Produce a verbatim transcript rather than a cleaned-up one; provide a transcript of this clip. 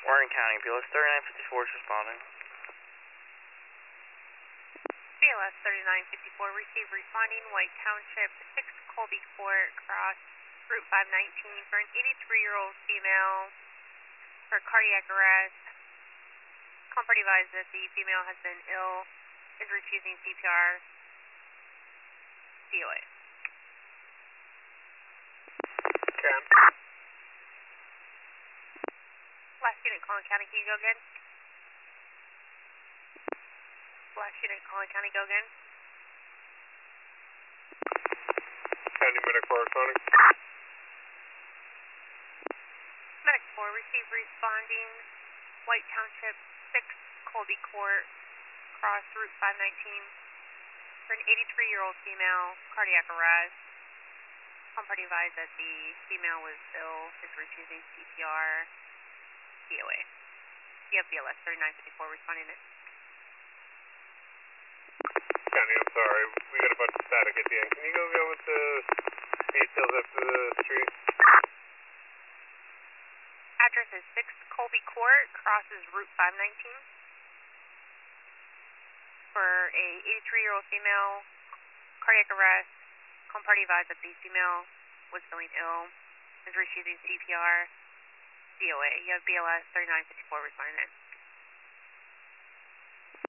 Warren County, B L S thirty-nine fifty-four is responding. B L S thirty-nine fifty-four, receive responding, White Township, six Colby Court, cross Route five nineteen for an eighty-three-year-old female for cardiac arrest. Comfort advised that the female has been ill, is refusing C P R. D O A. Can. Last unit, Collin County, can you go again? Last unit, Collin County, go again. County Medic four responding. Medic four, receive responding, White Township, six Colby Court, cross Route five nineteen for an eighty-three-year-old female, cardiac arrest. Comfort advised that the female was ill, is refusing C P R. D O A. You have B L S thirty-nine fifty-four responding it. County, I'm sorry. We got a bunch of static at the end. Can you go go with the details after the street? Address is six Colby Court, crosses Route five nineteen. For a eighty-three-year-old female, cardiac arrest. Comfort advised that the female was feeling ill, is refusing C P R. D O A. You have B L S thirty-nine fifty-four responding it.